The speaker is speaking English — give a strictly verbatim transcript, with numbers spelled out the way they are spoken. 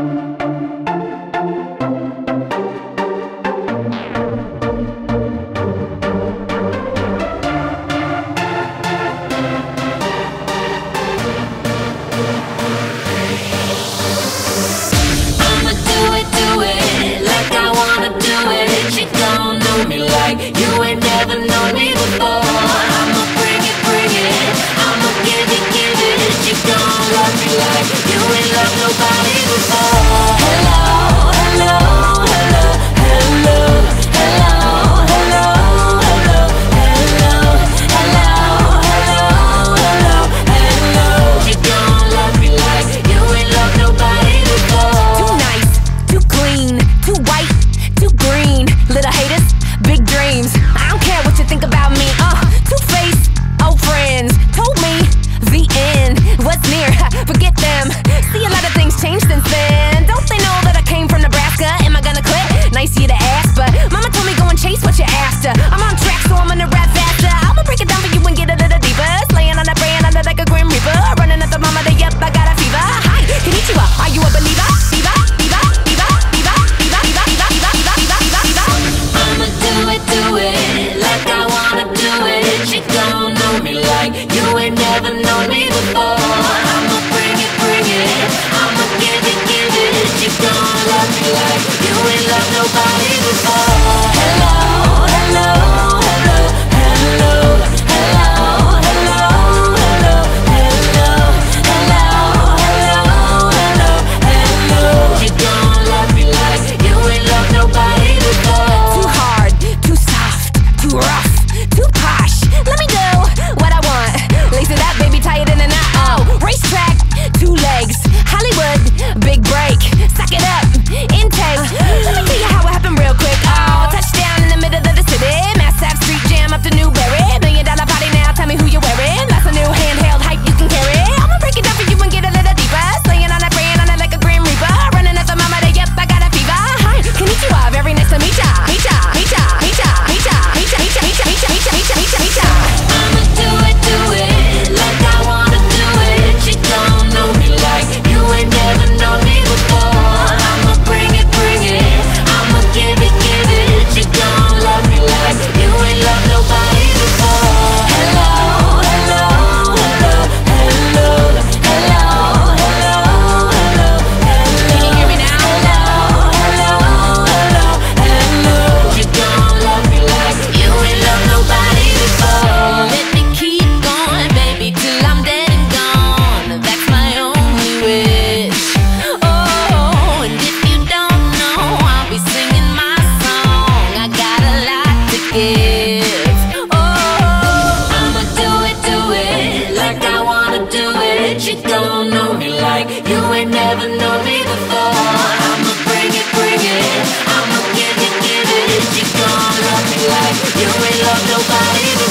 You ain't never known me before. I'ma bring it, bring it. I'ma give it, give it. You gon' love me like you ain't loved nobody before. Hello, hello, hello, hello, hello, hello, hello, hello, hello, hello, hello, hello. You gon' love me like you ain't loved nobody before. Too nice, too clean, too white, too green. Little haters, big dreams. I don't care what you think about me. Uh, two-faced, old friends told me the end was near. Forget them. See, a lot of things changed since then. Don't they know that I came from Nebraska? Am I gonna quit? Nice of you to ask, but mama told me go and chase what you're after. I'm on track, so I'm gonna rap faster. I'ma break it down for you and get a little deeper. Slaying on that praying under like a grim reaper. Running at the mama day up, I got a fever. Hi, konnichiwa, are you a believer? Diva, diva, diva, diva, diva, diva, diva, diva, diva, diva, diva, diva. I'ma do it, do it, like I wanna do it. You gon' know me like you ain't never known me before. I'ma bring it, bring it. I'ma give it, give it. You gon' love me like you ain't loved nobody before. Hello, hello, hello, hello, hello, hello, hello, hello, hello, hello, hello, hello. You gon' love me like you ain't loved nobody before. Too hard, too soft, too rough, too posh. Let me do what I want. Lace it up, baby, tie it in a knot. Oh, racetrack, two legs, Hollywood, big break. Suck it up, intake. Let me tell you how it happened real quick. Oh, touchdown in the middle of the city. Mass Ave Street Jam up to Newberry. Million dollar party now, tell me who you're wearing. That's a new handheld hype you can carry. I'ma break it down for you and get a little deeper. Slaying on that, praying on it like a grim reaper. Running at the mama day, yep, I got a fever. Hi, konnichiwa, very nice to meet ya. Meet ya, meet ya, meet ya, meet ya, meet ya, meet ya, meet ya, meet ya, meet ya, meet ya, meet ya, meet ya. I'ma do it, do it, like I wanna do it. You gon' know me like you ain't never known me before. I'ma bring it, bring it. I'ma give it, give it. You gon' love me like you ain't loved nobody before. Hello, hello, hello, hello, hello, hello, hello, hello. Can you hear me now? Hello, hello, hello, hello. You gon' love me like you ain't loved nobody before. Let me keep going, baby, till I'm dead and gone. That's my only wish. Oh, and if you don't know, I'll be singing my song. I got a lot to give. Oh, I'ma do it, do it, like I wanna do it. You gon' know me like you ain't never known me before. I'ma bring it, bring it. I'ma give it, give it. You gon' love me like you ain't loved nobody before.